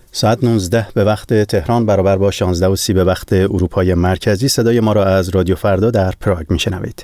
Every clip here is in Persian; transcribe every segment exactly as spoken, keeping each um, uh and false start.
ساعت نوزده به وقت تهران برابر با شانزده و سی به وقت اروپای مرکزی. صدای ما را از رادیو فردا در پراگ میشنوید.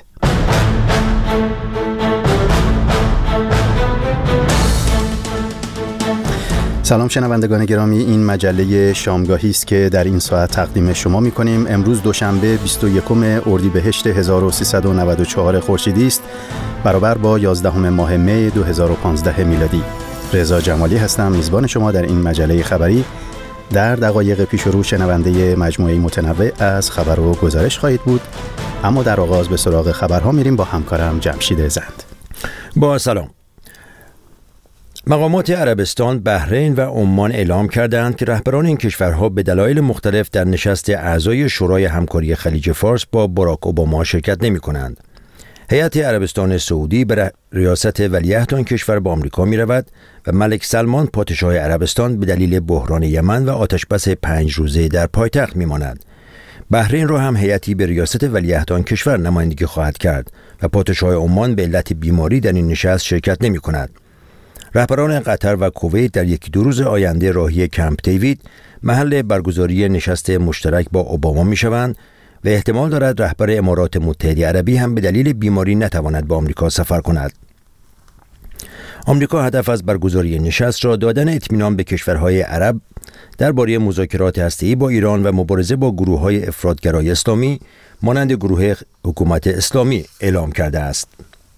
سلام شنوندگان گرامی، این مجله شامگاهی است که در این ساعت تقدیم شما می‌کنیم. امروز دوشنبه بیست و یکم اردیبهشت هزار و سیصد و نود و چهار خورشیدی است، برابر با یازدهم ماه می دو هزار و پانزده میلادی. رضا جمالی هستم، میزبان شما در این مجله خبری. در دقایق پیش رو شنونده مجموعه متنوع از خبر و گزارش خواهید بود، اما در آغاز به سراغ خبرها میریم با همکارم جمشید زند. با سلام. مقامات عربستان، بحرین و عمان اعلام کردند که رهبران این کشورها به دلایل مختلف در نشست اعضای شورای همکاری خلیج فارس با باراک اوباما شرکت نمی کنند. هیئت عربستان سعودی به ریاست ولیعهد آن کشور با آمریکا می رود و ملک سلمان پادشاه عربستان به دلیل بحران یمن و آتشبس پنج روزه در پایتخت می ماند. بحرین را هم هیئتی به ریاست ولیعهد آن کشور نمایندگی خواهد کرد و پادشاه عمان به علت بیماری در این نشست شرکت نمی کند. رهبران قطر و کویت در یکی دو روز آینده راهی کمپ دیوید محل برگزاری نشست مشترک با اوباما می شوند و احتمال دارد رهبر امارات متحده عربی هم به دلیل بیماری نتواند با آمریکا سفر کند. آمریکا هدف از برگزاری نشست را دادن اطمینان به کشورهای عرب درباره مذاکرات هسته‌ای با ایران و مبارزه با گروه‌های افراطگرای اسلامی مانند گروه حکومت اسلامی اعلام کرده است.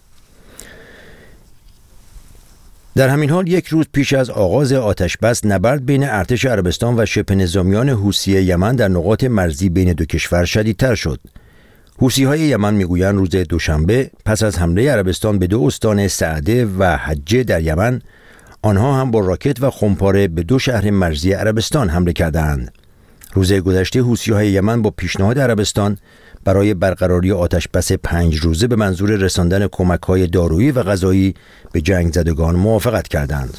در همین حال یک روز پیش از آغاز آتشبس، نبرد بین ارتش عربستان و شبه نظامیان حوثی یمن در نقاط مرزی بین دو کشور شدیدتر شد. حوثی‌های یمن میگویند روز دوشنبه پس از حمله عربستان به دو استان سعده و حجه در یمن، آنها هم با راکت و خمپاره به دو شهر مرزی عربستان حمله کردند. روز گذشته حوثی‌های یمن با پیشنهاد عربستان برای برقراری آتشبس پنج روزه به منظور رساندن کمک‌های دارویی و غذایی به جنگ زدگان موافقت کردند.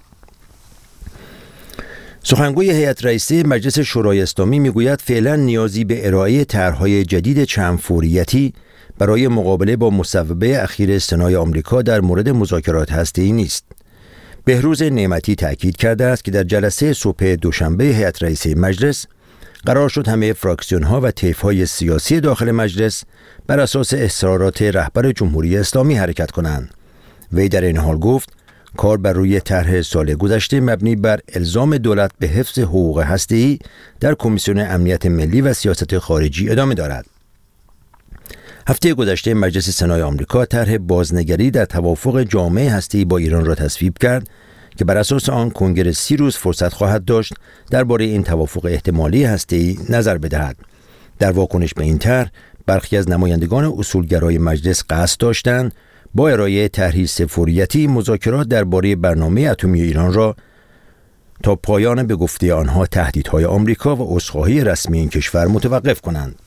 سخنگوی هیئت رئیسه مجلس شورای اسلامی میگوید فعلا نیازی به ارائه طرح‌های جدید چند فوریتی برای مقابله با مصوبه اخیر سنای آمریکا در مورد مذاکرات هسته‌ای نیست. بهروز نعمتی تأکید کرده است که در جلسه صبح دوشنبه هیئت رئیسه مجلس قرار شد همه فراکسیون‌ها و طیف‌های سیاسی داخل مجلس بر اساس اصرارات رهبر جمهوری اسلامی حرکت کنند. وی در این حال گفت کار بر روی طرح سال گذشته مبنی بر الزام دولت به حفظ حقوق هسته‌ای در کمیسیون امنیت ملی و سیاست خارجی ادامه دارد. هفته گذشته مجلس سنای آمریکا طرح بازنگری در توافق جامع هسته‌ای با ایران را تصویب کرد که بر اساس آن کنگره سی روز فرصت خواهد داشت درباره این توافق احتمالی هسته‌ای نظر بدهد. در واکنش به این طرح، برخی از نمایندگان اصولگرای مجلس قصد داشتند با ارائه طرحی سه‌فوریتی مذاکرات درباره برنامه اتمی ایران را تا پایان به گفته آنها تهدیدهای آمریکا و عذرخواهی رسمی این کشور متوقف کنند.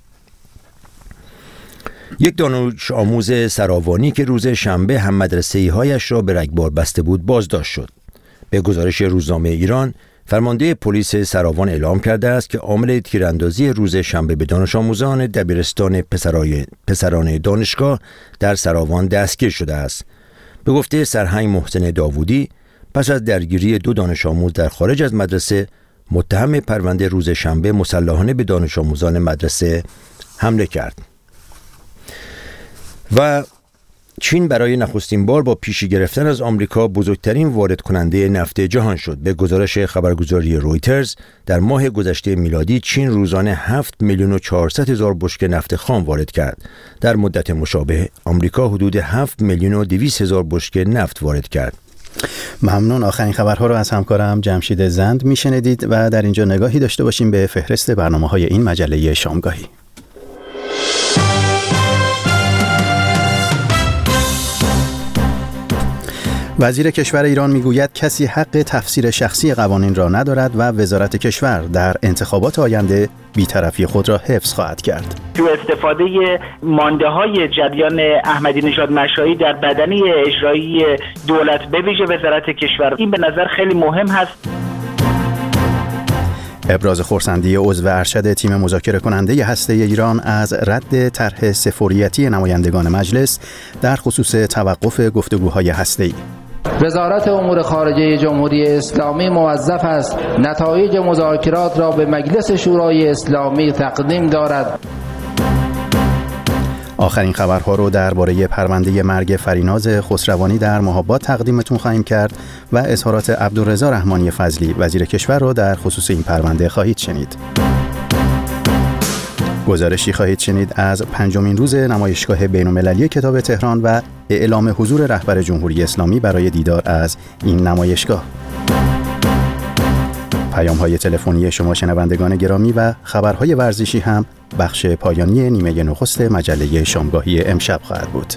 یک دانش آموز سراوانی که روز شنبه هم مدرسه‌ای هایش را به رگبار بسته بود بازداشت شد. به گزارش روزنامه ایران، فرمانده پلیس سراوان اعلام کرده است که عامل تیراندازی روز شنبه به دانش آموزان دبیرستان پسرای پسران دانشگاه در سراوان دستگیر شده است. به گفته سرهنگ محسن داوودی، پس از درگیری دو دانش آموز در خارج از مدرسه، متهم پرونده روز شنبه مسلحانه به دانش آموزان مدرسه حمله کرد. و چین برای نخستین بار با پیشی گرفتن از آمریکا بزرگترین وارد کننده نفت جهان شد. به گزارش خبرگزاری رویترز، در ماه گذشته میلادی چین روزانه هفت میلیون و چهارصد هزار بشکه نفت خام وارد کرد. در مدت مشابه آمریکا حدود هفت میلیون و دویست هزار بشکه نفت وارد کرد. ممنون. آخرین خبرها رو از همکارم جمشید زند میشنیدید و در اینجا نگاهی داشته باشیم به فهرست برنامه‌های این مجله شامگاهی. وزیر کشور ایران میگوید کسی حق تفسیر شخصی قوانین را ندارد و وزارت کشور در انتخابات آینده بی‌طرفی خود را حفظ خواهد کرد. تو استفاده مانده‌های جریان احمدی نژاد مشایی در بدنه اجرایی دولت به ویژه وزارت کشور، این به نظر خیلی مهم هست. ابراز خرسندی عضو ارشد تیم مذاکره کننده هسته ایران از رد طرح سه‌فوریتی نمایندگان مجلس در خصوص توقف گفتگوهای هسته‌ای. وزارت امور خارجه جمهوری اسلامی موظف است نتایج مذاکرات را به مجلس شورای اسلامی تقدیم دارد. آخرین خبرها رو درباره پرونده مرگ فریناز خسروانی در مهاباد تقدیمتون خواهیم کرد و اظهارات عبدالرضا رحمانی فضلی وزیر کشور رو در خصوص این پرونده خواهید شنید. گزارشی خواهید شنید از پنجمین روز نمایشگاه بین‌المللی کتاب تهران و اعلام حضور رهبر جمهوری اسلامی برای دیدار از این نمایشگاه. پیام‌های تلفنی شما شنوندگان گرامی و خبرهای ورزشی هم بخش پایانی نیمه نخست مجله شامگاهی امشب خواهد بود.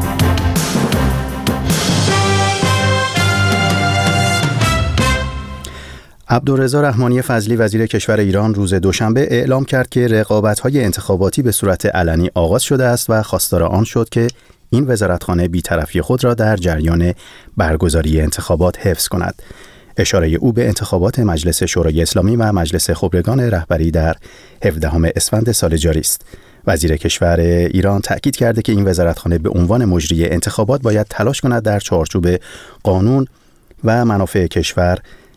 عبدالرضا رحمانی فضلی وزیر کشور ایران روز دوشنبه اعلام کرد که رقابت‌های انتخاباتی به صورت علنی آغاز شده است و خواستار آن شد که این وزارتخانه بی‌طرفی خود را در جریان برگزاری انتخابات حفظ کند. اشاره او به انتخابات مجلس شورای اسلامی و مجلس خبرگان رهبری در هفدهم اسفند سال جاری است. وزیر کشور ایران تأکید کرده که این وزارتخانه به عنوان مجری انتخابات باید تلاش کند در چارچوب قانون و منافع کشور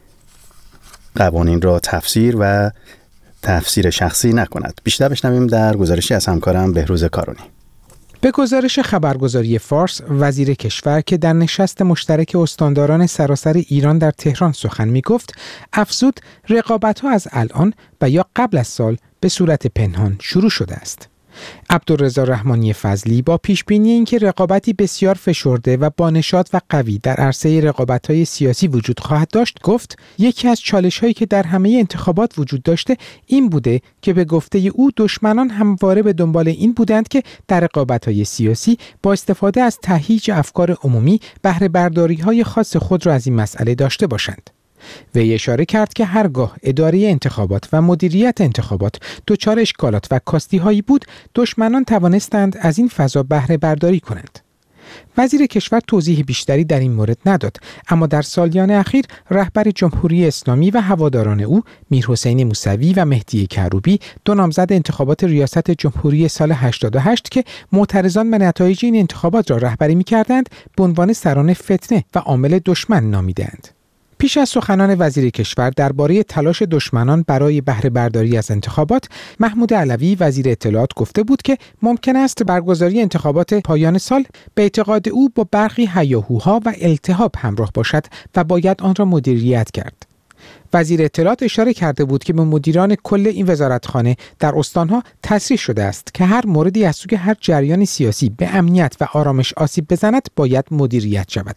قوانین را تفسیر و تفسیر شخصی نکند. بیشتر بشنویم در گزارشی از همکارم بهروز کارونی. به گزارش خبرگزاری فارس، وزیر کشور که در نشست مشترک استانداران سراسر ایران در تهران سخن می گفت، افزود رقابت‌ها از الان و یا قبل از سال به صورت پنهان شروع شده است. عبدالرضا رحمانی فضلی با پیشبینی اینکه رقابتی بسیار فشرده و با نشاط و قوی در عرصه رقابت‌های سیاسی وجود خواهد داشت، گفت یکی از چالش‌هایی که در همه انتخابات وجود داشته این بوده که به گفته او دشمنان همواره به دنبال این بودند که در رقابت‌های سیاسی با استفاده از تهییج افکار عمومی بهره برداری‌های خاص خود را از این مسئله داشته باشند. وی اشاره کرد که هرگاه اداره انتخابات و مدیریت انتخابات دچار اشکالات و کاستی‌هایی بود، دشمنان توانستند از این فضا بهره برداری کنند. وزیر کشور توضیح بیشتری در این مورد نداد، اما در سالیان اخیر رهبر جمهوری اسلامی و هواداران او میرحسین موسوی و مهدی کروبی، دو نامزد انتخابات ریاست جمهوری سال هشتاد و هشت که معترضان به نتایج این انتخابات را رهبری می‌کردند، به عنوان سران فتنه و عامل دشمن نامیدند. پیش از سخنان وزیر کشور درباره تلاش دشمنان برای بهره برداری از انتخابات، محمود علوی وزیر اطلاعات گفته بود که ممکن است برگزاری انتخابات پایان سال به اعتقاد او با برخی هیاهوها و التهاب همراه باشد و باید آن را مدیریت کرد. وزیر اطلاعات اشاره کرده بود که به مدیران کل این وزارتخانه در استانها تصریح شده است که هر موردی از سوی هر جریان سیاسی به امنیت و آرامش آسیب بزند باید مدیریت شود.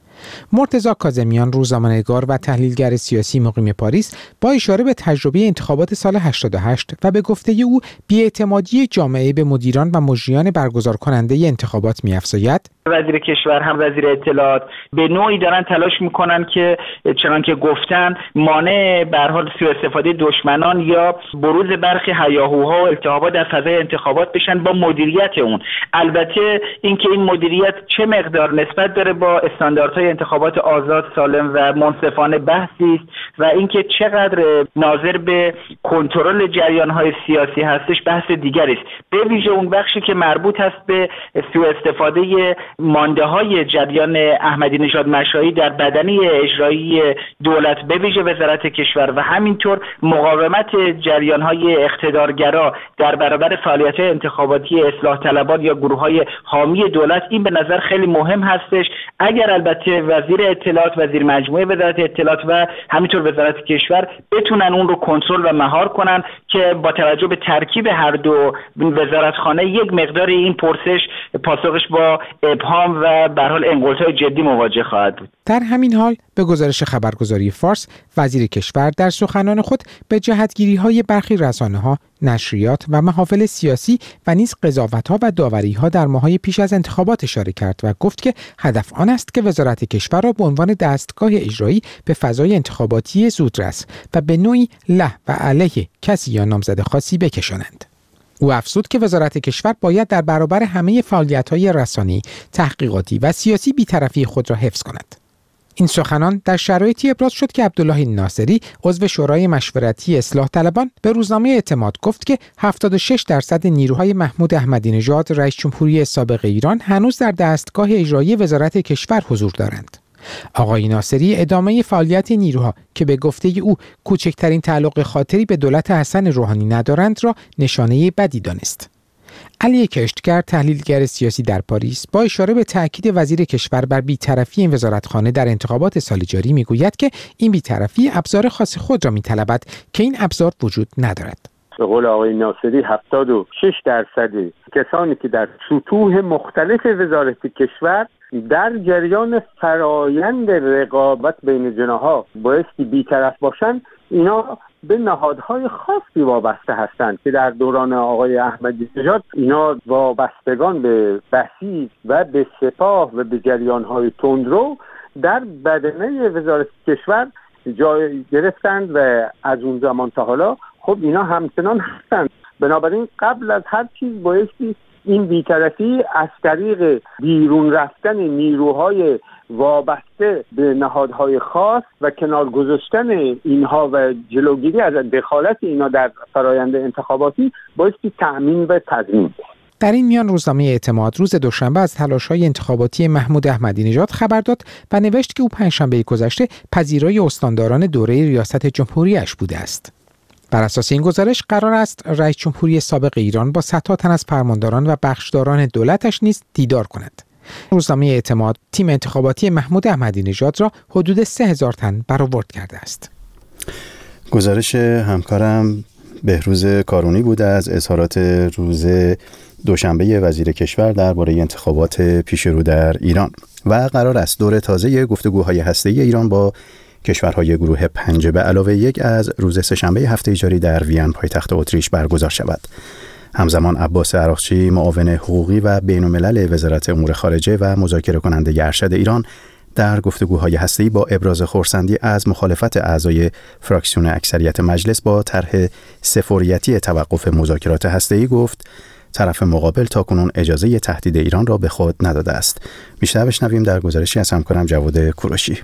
مرتضی کاظمیان، روزنامه‌نگار و تحلیلگر سیاسی مقیم پاریس، با اشاره به تجربه انتخابات سال هشتاد و هشت و به گفته او بی‌اعتمادی جامعه به مدیران و مجریان برگزار کننده انتخابات می‌افزاید. وزیر کشور هم وزیر اطلاعات به نوعی دارن تلاش میکنن که چنان که گفتن مانع به هر حال سوء استفاده دشمنان یا بروز برخی هیاهوها و التهابات در فضای انتخابات بشن با مدیریت اون. البته اینکه این مدیریت چه مقدار نسبت داره با استانداردهای انتخابات آزاد، سالم و منصفانه بحثی است و اینکه چقدر ناظر به کنترل جریان‌های سیاسی هستش بحث دیگری است. به ویژه اون بخشی که مربوط است به سوء استفاده مانده‌های جریان احمدی نژاد مشایی در بدنه اجرایی دولت به ویژه وزارت کشور و همینطور مقاومت جریان‌های اقتدارگرا در برابر فعالیت‌های انتخاباتی اصلاح طلبان یا گروه‌های حامی دولت، این به نظر خیلی مهم هستش. اگر البته وزیر اطلاعات، وزیر مجموعه وزارت اطلاعات و همینطور وزارت کشور بتونن اون رو کنترل و مهار کنن که با توجه به ترکیب هر دو وزارتخانه یک مقدار این پرسش پاسخش با ابهام و به هر حال انگلت‌های جدی مواجه خواهد بود. در همین حال به گزارش خبرگزاری فارس، وزیر کشور در سخنان خود به جهتگیری‌های برخی رسانه‌ها، نشریات و محافل سیاسی و نیز قضاوت‌ها و داوری‌ها در ماه‌های پیش از انتخابات اشاره کرد و گفت که هدف آن است که وزارت کشور را به عنوان دستگاه اجرایی به فضای انتخاباتی زودرس و به نوعی له و علیه کسی یا نامزد خاصی بکشانند. او افزود که وزارت کشور باید در برابر همه فعالیت‌های رسانه‌ای، تحقیقاتی و سیاسی بی‌طرفی خود را حفظ کند. این سخنان در شرایطی ابراز شد که عبدالله ناصری، عضو شورای مشورتی اصلاح طلبان، به روزنامه اعتماد گفت که هفتاد و شش درصد نیروهای محمود احمدی نژاد رئیس جمهوری سابق ایران هنوز در دستگاه اجرایی وزارت کشور حضور دارند. آقای ناصری ادامه فعالیت نیروها که به گفته او کوچکترین تعلق خاطری به دولت حسن روحانی ندارند را نشانه بدی دانست. علی کشتگر، تحلیلگر سیاسی در پاریس، با اشاره به تاکید وزیر کشور بر بی‌طرفی این وزارتخانه در انتخابات سال جاری میگوید که این بی‌طرفی ابزار خاص خود را میطلبد که این ابزار وجود ندارد. به قول آقای ناصری هفتاد و شش درصد کسانی که در سطوح مختلف وزارت کشور در جریان فرایند رقابت بین جناح‌ها بایستی بی‌طرف باشند، اینا به نهادهای خاصی وابسته هستند که در دوران آقای احمدی نژاد اینا وابستگان به بسیج و به سپاه و به جریانهای تندرو در بدنه وزارت کشور جای گرفتند و از اون زمان تا حالا خب اینا همچنان هستند. بنابراین قبل از هر چیز بایستی این بی‌طرفی از طریق بیرون رفتن نیروهای وابسته به نهادهای خاص و کنار گذاشتن اینها و جلوگیری از دخالت اینا در فرایند انتخاباتی بایستی تأمین و تضمین. در این میان روزنامه اعتماد روز دوشنبه از تلاش‌های انتخاباتی محمود احمدی نژاد خبر داد و نوشت که او پنجشنبه گذشته پذیرای استانداران دوره ریاست جمهوریش بوده است. بر اساس این گزارش قرار است رئیس جمهوری سابق ایران با صدها تن از فرمانداران و بخشداران دولتش نیز دیدار کند. روزنامه اعتماد تیم انتخاباتی محمود احمدی نژاد را حدود سه هزار تن برآورد کرده است. گزارش همکارم بهروز کارونی بوده از اظهارات روز دوشنبه وزیر کشور درباره انتخابات پیش رو در ایران. و قرار است دور تازه گفتگوهای هسته‌ای ایران با کشورهای گروه پنج به علاوه یک از روز سه‌شنبه هفته جاری در وین پایتخت اتریش برگزار شود. همزمان عباس عراقچی، معاون حقوقی و بین‌الملل وزارت امور خارجه و مذاکره کننده ارشد ایران در گفتگوهای هسته‌ای با ابراز خرسندی از مخالفت اعضای فراکسیون اکثریت مجلس با طرح سفوریتی توقف مذاکرات هسته‌ای گفت طرف مقابل تاکنون اجازه تهدید ایران را به خود نداده است. بیشتر بشنویم در گزارشی از همکارم جواد کوروشی.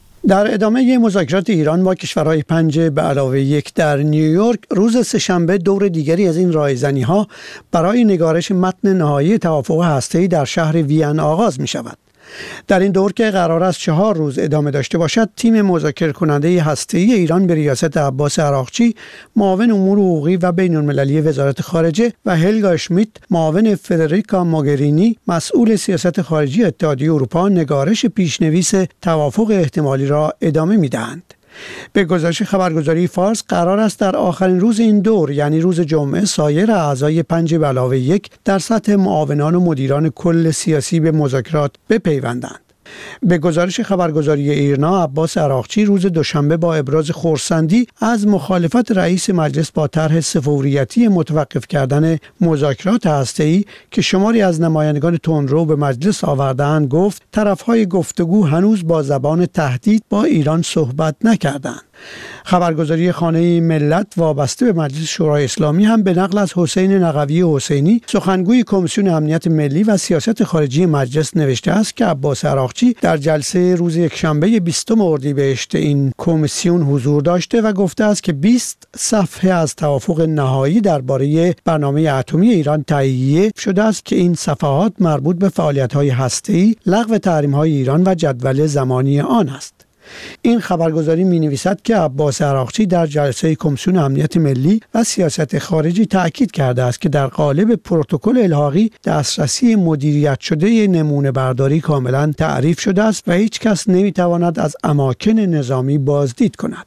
در ادامه مذاکرات ایران با کشورهای پنج به علاوه یک در نیویورک روز سه‌شنبه دور دیگری از این رایزنی‌ها برای نگارش متن نهایی توافق هسته‌ای در شهر وین آغاز می‌شود. در این دور که قرار است چهار روز ادامه داشته باشد، تیم مذاکره کننده هسته‌ای ایران به ریاست عباس عراقچی، معاون امور حقوقی و بین‌المللی وزارت خارجه و هلگا شمیت، معاون فدریکا موگرینی، مسئول سیاست خارجی اتحادیه اروپا، نگارش پیشنویس توافق احتمالی را ادامه می‌دهند. به گزارش خبرگزاری فارس قرار است در آخرین روز این دور یعنی روز جمعه سایر اعضای پنج به علاوه یک در سطح معاونان و مدیران کل سیاسی به مذاکرات بپیوندند. به گزارش خبرگزاری ایرنا عباس عراقچی روز دوشنبه با ابراز خرسندی از مخالفت رئیس مجلس با طرح سفوریتی متوقف کردن مذاکرات هسته‌ای که شماری از نمایندگان تندرو به مجلس آوردند گفت طرف‌های گفتگو هنوز با زبان تهدید با ایران صحبت نکردند. خبرگزاری خانه ملت وابسته به مجلس شورای اسلامی هم به نقل از حسین نقوی حسینی سخنگوی کمیسیون امنیت ملی و سیاست خارجی مجلس نوشته است که عباس عراقچی در جلسه روز یکشنبه بیستم اردیبهشت این کمیسیون حضور داشته و گفته است که بیست صفحه از توافق نهایی درباره برنامه اتمی ایران تهیه شده است که این صفحات مربوط به فعالیت‌های هسته‌ای، لغو تحریم‌های ایران و جدول زمانی آن است. این خبرگزاری می نویسد که عباس عراقچی در جلسه کمیسیون امنیت ملی و سیاست خارجی تأکید کرده است که در قالب پروتکل الحاقی دسترسی مدیریت شده نمونه برداری کاملا تعریف شده است و هیچ کس نمی تواند از اماکن نظامی بازدید کند.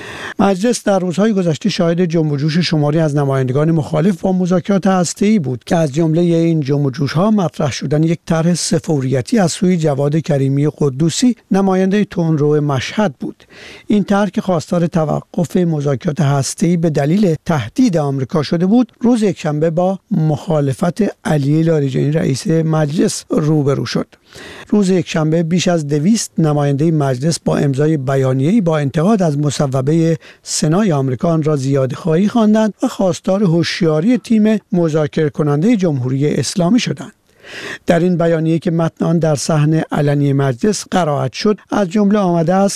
مجلس در روزهای گذشته شاهد جنب و جوش شماری از نمایندگان مخالف با مذاکرات هسته‌ای بود که از جمله این جنب و جوش‌ها مطرح شدن یک طرح سفوریتی از سوی جواد کریمی قدوسی نماینده تندرو مشهد بود. این طرح که خواستار توقف مذاکرات هسته‌ای به دلیل تهدید آمریکا شده بود، روز یکشنبه با مخالفت علی لاریجانی رئیس مجلس روبرو شد. روز یکشنبه بیش از دویست نماینده مجلس با امضای بیانیه‌ای با انتقاد از مصوبه سنای آمریکا آن را زیاده‌خواهی خواندند و خواستار هوشیاری تیم مذاکره کننده جمهوری اسلامی شدند. در این بیانیه که متن آن در صحن علنی مجلس قرائت شد، از جمله آمده است: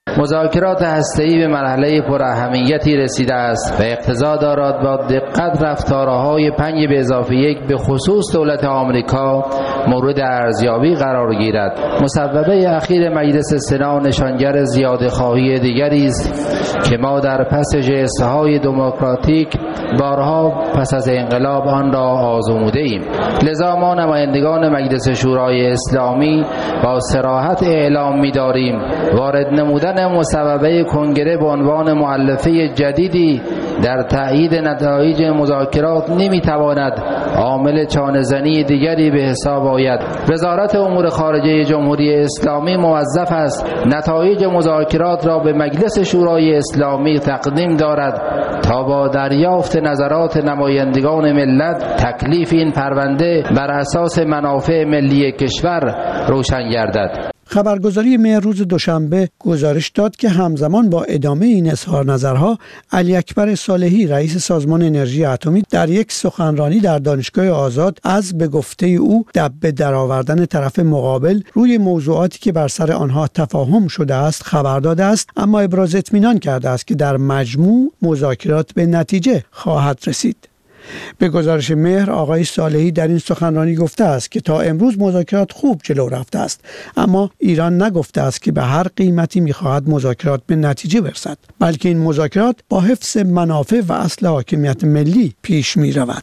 مذاکرات هسته‌ای به مرحله پراهمیتی رسیده است و اقتضا دارد با دقت رفتارهای پنج به اضافه یک به خصوص دولت آمریکا مورد ارزیابی قرار گیرد. مصوبه اخیر مجلس سنا نشانگر زیاده‌خواهی دیگری است که ما در پس ژست‌های دموکراتیک بارها پس از انقلاب آن را آزموده ایم. لذا ما نمایندگان مجلس شورای اسلامی با صراحت اعلام می‌داریم وارد نمودن مصوبه کنگره به عنوان مؤلفه جدیدی در تأیید نتایج مذاکرات نمی‌تواند عامل چانه‌زنی دیگری به حساب آید. وزارت امور خارجه جمهوری اسلامی موظف است نتایج مذاکرات را به مجلس شورای اسلامی تقدیم دارد تا با دریافت نظرات نمایندگان ملت تکلیف این پرونده بر اساس منافع ملی کشور روشن گردد. خبرگزاری مهر روز دوشنبه گزارش داد که همزمان با ادامه این اظهار نظرها، علی اکبر صالحی رئیس سازمان انرژی اتمی در یک سخنرانی در دانشگاه آزاد از به گفته او دبه درآوردن طرف مقابل روی موضوعاتی که بر سر آنها تفاهم شده است خبر داده است، اما ابراز اطمینان کرده است که در مجموع مذاکرات به نتیجه خواهد رسید. به گزارش مهر، آقای صالحی در این سخنرانی گفته است که تا امروز مذاکرات خوب جلو رفته است، اما ایران نگفته است که به هر قیمتی می‌خواهد مذاکرات به نتیجه برسد، بلکه این مذاکرات با حفظ منافع و اصل حاکمیت ملی پیش می‌رود.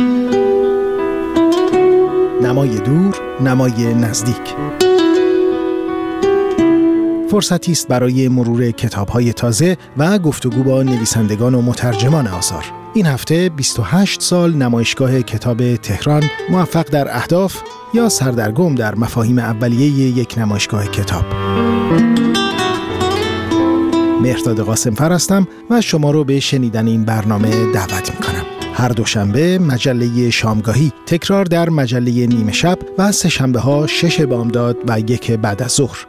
نمای دور، نمای نزدیک. فرصتی است برای مرور کتاب‌های تازه و گفتگو با نویسندگان و مترجمان آثار. این هفته بیست و هشت سال نمایشگاه کتاب تهران موفق در اهداف یا سردرگم در مفاهیم اولیه یک نمایشگاه کتاب. مهرداد قاسمفر هستم و شما رو به شنیدن این برنامه دعوت می‌کنم. هر دوشنبه مجله شامگاهی، تکرار در مجله نیمه شب و سه شنبه ها شش بامداد و یک بعد از ظهر.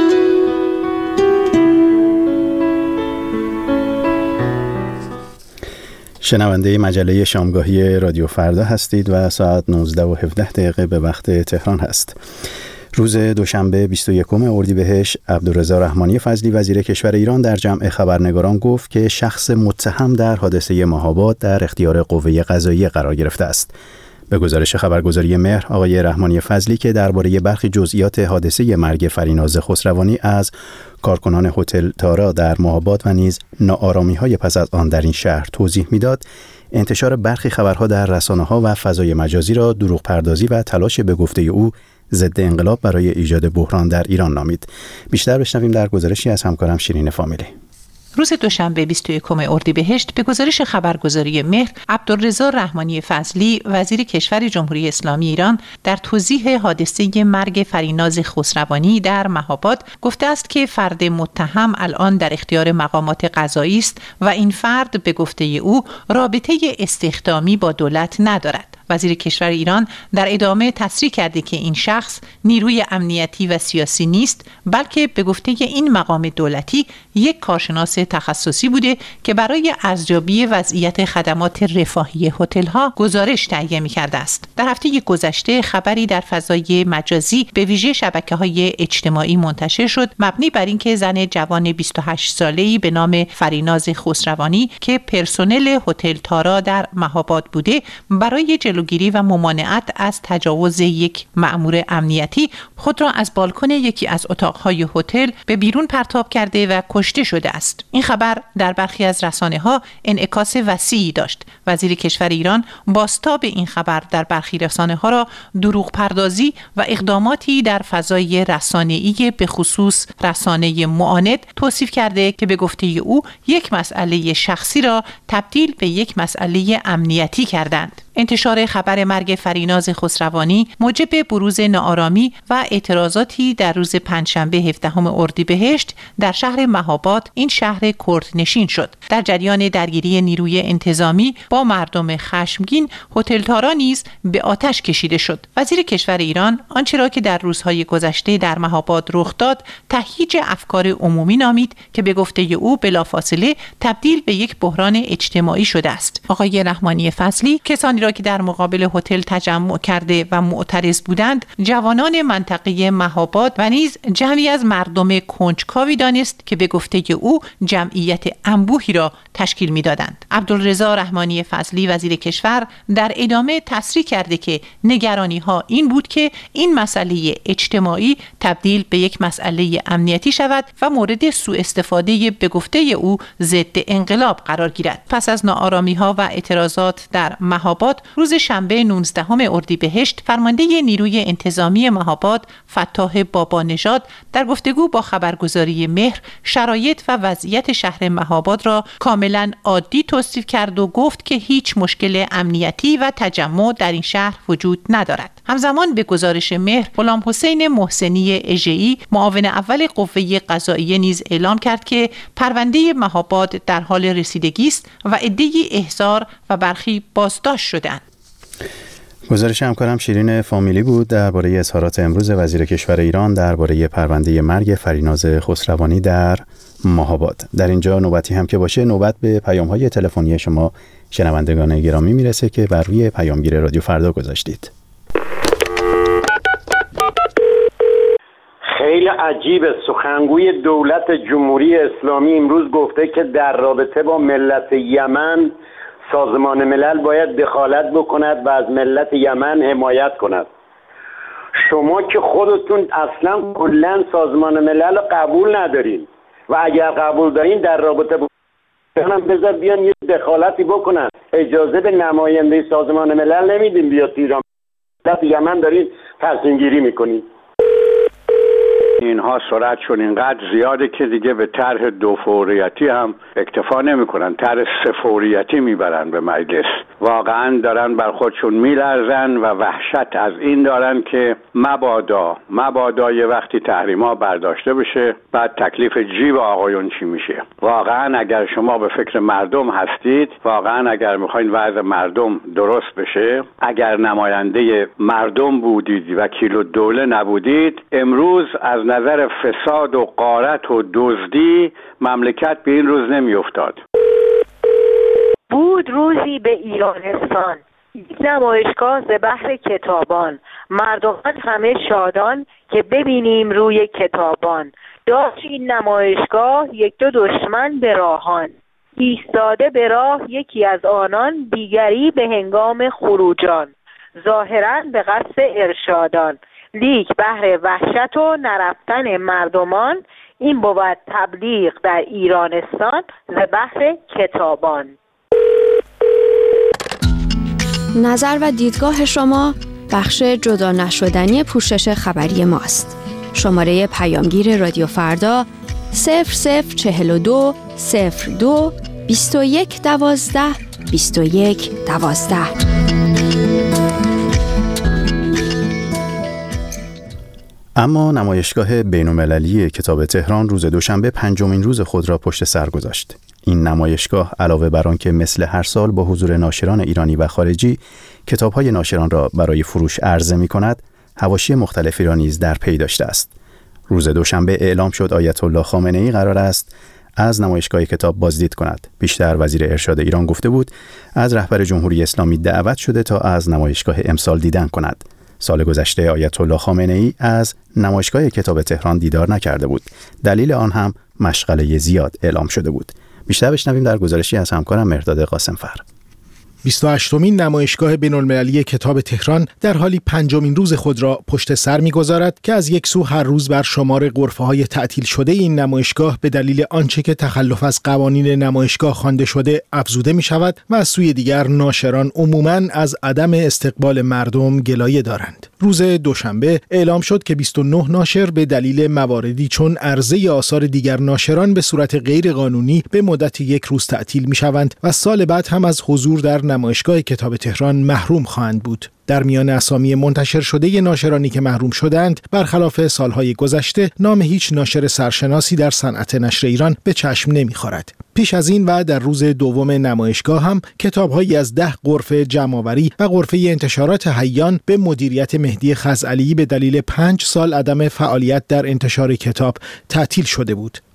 شنونده مجله شامگاهی رادیو فردا هستید و ساعت نوزده و هفده دقیقه به وقت تهران هست. روز دوشنبه بیست و یکم اردیبهشت، عبدالرضا رحمانی فضلی وزیر کشور ایران در جمع خبرنگاران گفت که شخص متهم در حادثه مهاباد در اختیار قوه قضاییه قرار گرفته است. به گزارش خبرگزاری مهر، آقای رحمانی فضلی که درباره برخی جزئیات حادثه مرگ فریناز خسروانی از کارکنان هتل تارا در مهاباد و نیز ناآرامی‌های پس از آن در این شهر توضیح می‌داد، انتشار برخی خبرها در رسانه‌ها و فضای مجازی را دروغ پردازی و تلاش به گفته او ضد انقلاب برای ایجاد بحران در ایران نامید. بیشتر بشنویم در گزارشی از همکارم شیرین فامیلی. روز دوشنبه بیست و یکم اردیبهشت به گزارش خبرگزاری مهر، عبدالرضا رحمانی فضلی وزیر کشور جمهوری اسلامی ایران در توضیح حادثه مرگ فریناز خسروانی در مهاباد گفته است که فرد متهم الان در اختیار مقامات قضایی است و این فرد به گفته او رابطه استخدامی با دولت ندارد. وزیر کشور ایران در ادامه تصریح کرده که این شخص نیروی امنیتی و سیاسی نیست، بلکه به گفته این مقام دولتی یک کارشناس تخصصی بوده که برای ارزیابی وضعیت خدمات رفاهی هتل‌ها گزارش تهیه می‌کرده است. در هفته گذشته خبری در فضای مجازی به ویژه شبکه‌های اجتماعی منتشر شد مبنی بر اینکه زن جوان بیست و هشت ساله‌ای به نام فریناز خسروانی که پرسنل هتل تارا در مهاباد بوده، برای جلوگیری و ممانعت از تجاوز یک مأمور امنیتی خود را از بالکن یکی از اتاق‌های هتل به بیرون پرتاب کرده و کشته شده است. این خبر در برخی از رسانه‌ها انعکاس وسیعی داشت. وزیر کشور ایران بازتاب این خبر در برخی رسانه‌ها را دروغ پردازی و اقداماتی در فضای رسانه‌ای به خصوص رسانه معاند توصیف کرده که به گفته او یک مسئله شخصی را تبدیل به یک مسئله امنیتی کردند. انتشار خبر مرگ فریناز خسروانی موجب بروز ناآرامی و اعتراضاتی در روز پنجشنبه هفدهم اردیبهشت در شهر مهاباد، این شهر کردنشین شد. در جریان درگیری نیروی انتظامی با مردم خشمگین، هتل تارا نیز به آتش کشیده شد. وزیر کشور ایران آنچه را که در روزهای گذشته در مهاباد رخ داد تهییج افکار عمومی نامید که به گفته او بلافاصله تبدیل به یک بحران اجتماعی شده است. آقای رحمانی فضلی کسانی را که در مقابل هتل تجمع کرده و معترض بودند جوانان منطقه مهاباد و نیز جمعی از مردم کنجکاوی دانست که به گفته او جمعیت انبوهی را تشکیل می‌دادند. عبدالرضا رحمانی فضلی وزیر کشور در ادامه تصریح کرده که نگرانی‌ها این بود که این مسئله اجتماعی تبدیل به یک مسئله امنیتی شود و مورد سوء استفاده به گفته او ضد انقلاب قرار گیرد. پس از ناآرامی‌ها و اعتراضات در مهاباد روز شنبه نوزدهم اردیبهشت فرمانده نیروی انتظامی مهاباد فتاح بابا نژاد در گفتگو با خبرگزاری مهر شرایط و وضعیت شهر مهاباد را کاملا عادی توصیف کرد و گفت که هیچ مشکل امنیتی و تجمع در این شهر وجود ندارد. همزمان به گزارش مهر غلام حسین محسنی اژه‌ای معاون اول قوه قضاییه نیز اعلام کرد که پرونده مهاباد در حال رسیدگی است و عده‌ای احضار و برخی بازداشت شدند. گزارش همکارم شیرین فامیلی بود درباره اظهارات امروز وزیر کشور ایران درباره پرونده مرگ فریناز خسروانی در مهاباد. در اینجا نوبتی هم که باشه نوبت به پیام‌های تلفنی شما شنوندگان گرامی میرسه که بر روی پیامگیر رادیو فردا گذاشتید. خیلی عجیب، سخنگوی دولت جمهوری اسلامی امروز گفته که در رابطه با ملت یمن سازمان ملل باید دخالت بکند و از ملت یمن حمایت کند. شما که خودتون اصلا کلا سازمان ملل قبول ندارین و اگر قبول دارین در رابطه با هم بذار بیان یه دخالتی بکنن. اجازه به نماینده سازمان ملل نمیدین بیاد ایران، ملت یمن دارین تصمیم گیری میکنین. اینها سرعتشون اینقدر زیاده که دیگه به طرح دو فوریتی هم اکتفا نمی کنن، طرح سه فوریتی میبرن به مجلس. واقعا دارن بر خودشون میلرزن و وحشت از این دارن که مبادا مبادا یه وقتی تحریما برداشته بشه بعد تکلیف جیب آقایون چی میشه. واقعا اگر شما به فکر مردم هستید، واقعا اگر میخواین وضع مردم درست بشه، اگر نماینده مردم بودید وکیل الدوله نبودید، امروز از نظر فساد و غارت و دزدی مملکت به این روز نمی افتاد. بود روزی به ایرانستان یک نمایشگاه ز بحر کتابان، مردمان همه شادان که ببینیم روی کتابان. داشت این نمایشگاه یک دو دشمن به راهان، ایستاده به راه یکی از آنان، دیگری به هنگام خروجان. ظاهراً به قصد ارشادان، لیک بحر وحشت و نرفتن مردمان، این بود تبلیغ در ایرانستان ز بحر کتابان. نظر و دیدگاه شما بخش جدا نشدنی پوشش خبری ماست. شماره پیامگیر رادیو فردا صفر صفر چهل و دو صفر دو بیست و یک دوازده بیست و یک دوازده. اما نمایشگاه بین‌المللی کتاب تهران روز دوشنبه پنجمین روز خود را پشت سر گذاشت. این نمایشگاه علاوه بر آنکه مثل هر سال با حضور ناشران ایرانی و خارجی کتاب‌های ناشران را برای فروش عرضه می‌کند، حواشی مختلفی را نیز در پی داشته است. روز دوشنبه اعلام شد آیت الله خامنه‌ای قرار است از نمایشگاه کتاب بازدید کند. پیشتر وزیر ارشاد ایران گفته بود از رهبر جمهوری اسلامی دعوت شده تا از نمایشگاه امسال دیدن کند. سال گذشته آیت الله خامنه‌ای از نمایشگاه کتاب تهران دیدار نکرده بود. دلیل آن هم مشغله زیاد اعلام شده بود. بیشتر بشنویم در گزارشی از همکارم مرداد قاسمفر. بیست و هشتمین نمایشگاه بین‌المللی کتاب تهران در حالی پنجمین روز خود را پشت سر می‌گذارد که از یک سو هر روز بر شمار غرفه‌های تعطیل شده این نمایشگاه به دلیل آنچه که تخلف از قوانین نمایشگاه خوانده شده افزوده می‌شود و از سوی دیگر ناشران عموماً از عدم استقبال مردم گلایه دارند. روز دوشنبه اعلام شد که بیست و نه ناشر به دلیل مواردی چون عرضه آثار دیگر ناشران به صورت غیر قانونی به مدت یک روز تعطیل می‌شوند و سال بعد هم از حضور در نمایشگاه کتاب تهران محروم خواهند بود. در میان اسامی منتشر شده ناشرانی که محروم شدند، برخلاف سالهای گذشته، نام هیچ ناشر سرشناسی در صنعت نشر ایران به چشم نمی‌خورد. پیش از این و در روز دوم نمایشگاه هم کتاب‌هایی از ده غرفه جمع‌آوری و غرفه انتشارات حیان به مدیریت مهدی خزعلی به دلیل پنج سال عدم فعالیت در انتشار کتاب تعطیل شده بود.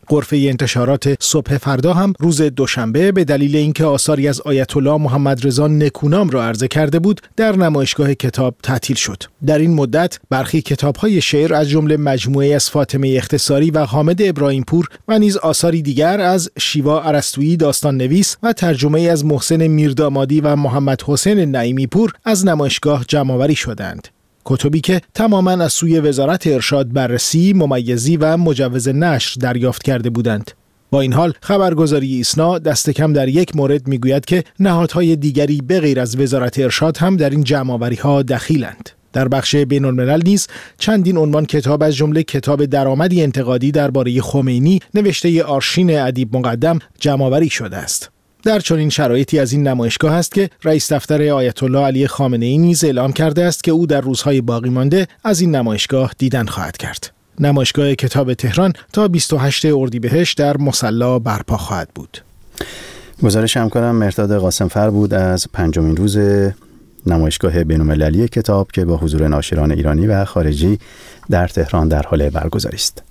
غرفه انتشارات صبح فردا هم روز دوشنبه به دلیل اینکه آثاری از آیت الله محمد رضا نکونام را عرضه کرده بود در نمایشگاه کتاب تعطیل شد. در این مدت برخی کتاب‌های شعر از جمله مجموعه از فاطمه اختصاری و حامد ابراهیم پور و نیز آثاری دیگر از شیوا ارسطویی داستان نویس و ترجمه از محسن میردامادی و محمد حسین نعیمی پور از نمایشگاه جمع‌آوری شدند. کتبی که تماماً از سوی وزارت ارشاد بررسی، ممیزی و مجوز نشر دریافت کرده بودند. با این حال خبرگزاری ایسنا دست کم در یک مورد میگوید که نهادهای دیگری به غیر از وزارت ارشاد هم در این جمع‌آوری‌ها دخیلند. در بخش بین‌الملل نیز چندین عنوان کتاب از جمله کتاب درآمدی انتقادی درباره خمینی نوشته آرشین ادیب مقدم جمع‌آوری شده است. در چنین شرایطی از این نمایشگاه است که رئیس دفتر آیت الله علی خامنه‌ای نیز اعلام کرده است که او در روزهای باقی مانده از این نمایشگاه دیدن خواهد کرد. نمایشگاه کتاب تهران تا بیست و هشتم اردیبهشت در مصلی برپا خواهد بود. گزارش همکارم مرداد قاسمفر بود از پنجمین روز نمایشگاه بین‌المللی کتاب که با حضور ناشران ایرانی و خارجی در تهران در حال برگزاری است.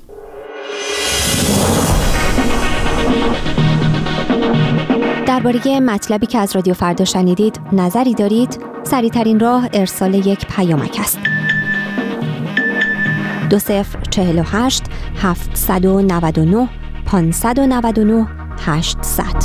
درباره مطلبی که از رادیو فردا شنیدید نظری دارید؟ سریع‌ترین راه ارسال یک پیامک است. دو صفر چهل و هشت هفتصد و نود و نه پانصد و نود و نه هشتصد.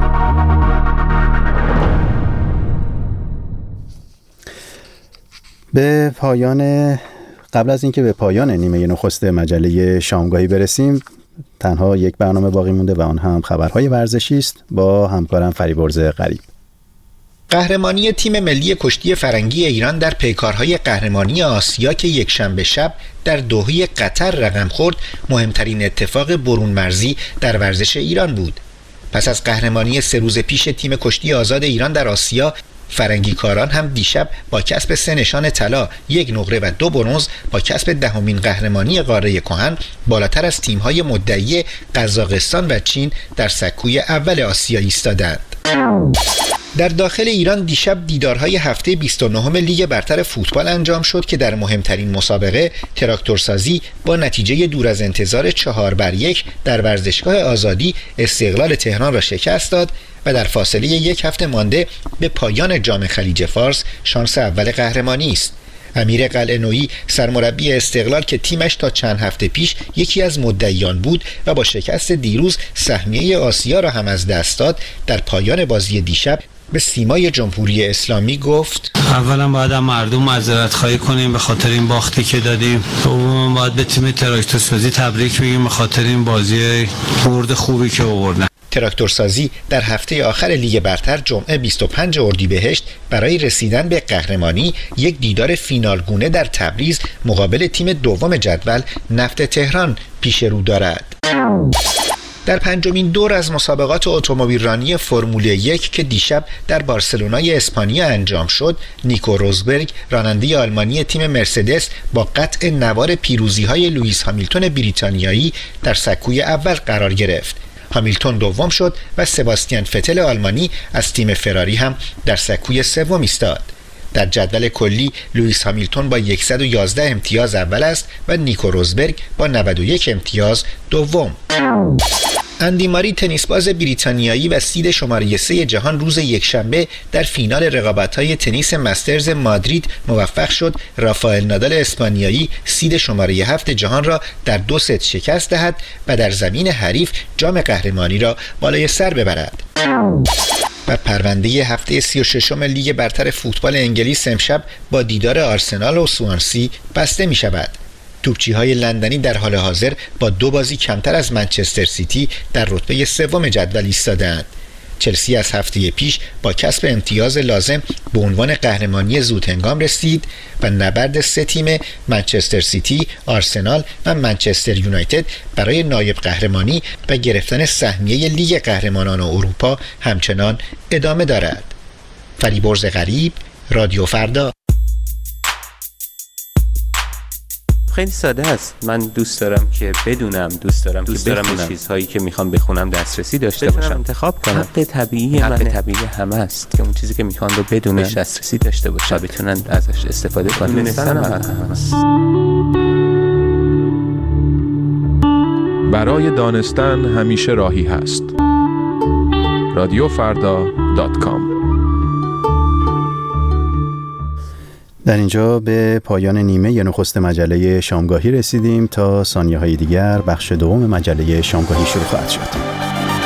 به پایان قبل از اینکه به پایان نیمه نخست مجله شامگاهی برسیم، تنها یک برنامه باقی مونده و آن هم خبرهای ورزشی است با همکارم فریبرز غریب. قهرمانی تیم ملی کشتی فرنگی ایران در پیکارهای قهرمانی آسیا که یک شنبه شب در دوحه قطر رقم خورد، مهمترین اتفاق برون مرزی در ورزش ایران بود. پس از قهرمانی سه روز پیش تیم کشتی آزاد ایران در آسیا، فرنگی کاران هم دیشب با کسب سه نشان طلا، یک نقره و دو برنز با کسب دهمین قهرمانی قاره کهن بالاتر از تیم‌های مدعی قزاقستان و چین در سکوی اول آسیا ایستادند. در داخل ایران دیشب دیدارهای هفته بیست و نهم لیگ برتر فوتبال انجام شد که در مهمترین مسابقه تراکتورسازی با نتیجه دور از انتظار چهار بر یک در ورزشگاه آزادی استقلال تهران را شکست داد و در فاصله یک هفته مانده به پایان جام خلیج فارس شانس اول قهرمانی است. امیر قلعه‌نویی سرمربی استقلال که تیمش تا چند هفته پیش یکی از مدعیان بود و با شکست دیروز سهمیه آسیا را هم از دست داد، در پایان بازی دیشب به سیمای جمهوری اسلامی گفت: اولا باید هم مردم معذرت خواهی کنیم به خاطر این باختی که دادیم. دوم باید به تیم تراکتورسازی تبریک بگیم به خاطر این بازی برد خوبی که آوردن. تراکتورسازی در هفته آخر لیگ برتر جمعه بیست و پنجم اردیبهشت برای رسیدن به قهرمانی یک دیدار فینالگونه در تبریز مقابل تیم دوم جدول نفت تهران پیش رو دارد. در پنجمین دور از مسابقات اتومبیل رانی فرمول یک که دیشب در بارسلونای اسپانیا انجام شد، نیکو روزبرگ راننده آلمانی تیم مرسدس با قطع نوار پیروزی‌های لوئیس هامیلتون بریتانیایی در سکوی اول قرار گرفت. هامیلتون دوم شد و سباستیان فتل آلمانی از تیم فراری هم در سکوی سوم ایستاد. در جدول کلی لوئیس هامیلتون با صد و یازده امتیاز اول است و نیکو روزبرگ با نود و یک امتیاز دوم. اندی ماری تنیسباز بریتانیایی و سید شماره سه جهان روز یکشنبه در فینال رقابت‌های تنیس مسترز مادرید موفق شد رافائل نادال اسپانیایی سید شماره هفت جهان را در دو ست شکست دهد و در زمین حریف جام قهرمانی را بالای سر ببرد. و پرونده هفته سی و ششم لیگ برتر فوتبال انگلیس امشب با دیدار آرسنال و سوانسی بسته می شود. توپچی‌های لندنی در حال حاضر با دو بازی کمتر از منچستر سیتی در رتبه سوم جدول ایستاده‌اند. چلسی از هفته پیش با کسب امتیاز لازم به عنوان قهرمانی زودهنگام رسید و نبرد سه تیم منچستر سیتی، آرسنال و منچستر یونایتد برای نایب قهرمانی و گرفتن سهمیه لیگ قهرمانان اروپا همچنان ادامه دارد. فریبرز غریب، رادیو فردا. خیلی ساده است. من دوست دارم که بدونم، دوست دارم دوست که دارم به چیزهایی که میخوام بخونم دسترسی داشته باشم، انتخاب کنم. حق طبیعی حق من طبیعی همه است که اون چیزی که میخوان رو بدونن، بهش دسترسی داشته باشن، بتونن ازش استفاده کنن. دونستن هم است. برای دانستن همیشه راهی هست. رادیو فردا دات کام. در اینجا به پایان نیمه نخست مجله شامگاهی رسیدیم. تا ثانیه های دیگر بخش دوم مجله شامگاهی شروع خواهد شد.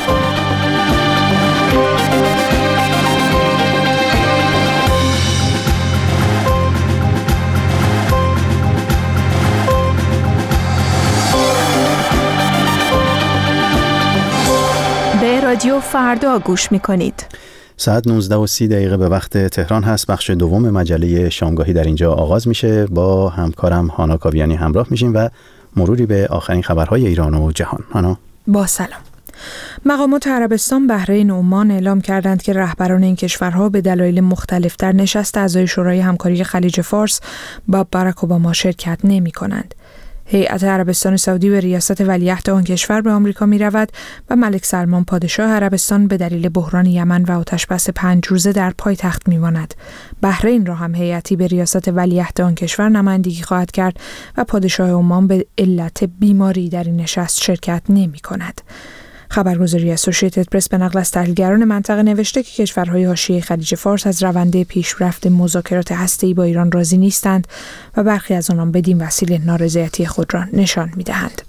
رادیو فردا گوش می‌کنید. ساعت نوزده و سی دقیقه به وقت تهران هست. بخش دوم مجله شامگاهی در اینجا آغاز میشه. با همکارم هانا کاویانی همراه میشیم و مروری به آخرین خبرهای ایران و جهان. هانا. با سلام. مقامات عربستان، بحرین و عمان اعلام کردند که رهبران این کشورها به دلایل مختلف در نشست اعضای شورای همکاری خلیج فارس با باراک اوباما شرکت نمی‌کنند. هیئت عربستان سعودی به ریاست ولیعهد آن کشور به آمریکا می رود و ملک سلمان پادشاه عربستان به دلیل بحران یمن و آتش‌بس پنج روزه در پایتخت می ماند. بحرین را هم هیئتی به ریاست ولیعهد آن کشور نمایندگی خواهد کرد و پادشاه عمان به علت بیماری در این نشست شرکت نمی کند. خبرگزاری اسوشییتد پرس به نقل از تحلیلگران منطقه نوشته که کشورهای حاشیه خلیج فارس از روند پیشرفت مذاکرات هسته‌ای با ایران راضی نیستند و برخی از آنان بدین وسیله نارضایتی خود را نشان می‌دهند.